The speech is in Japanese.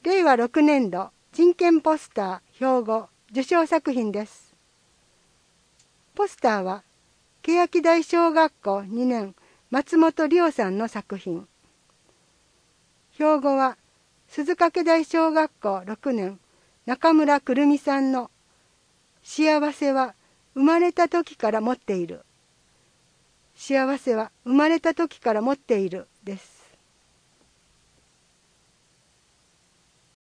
令和6年度人権ポスター兵庫受賞作品です。ポスターは欅台小学校2年松本理央さんの作品。兵庫は鈴掛台小学校6年中村くるみさんの幸せは生まれた時から持っている。幸せは生まれた時から持っているです。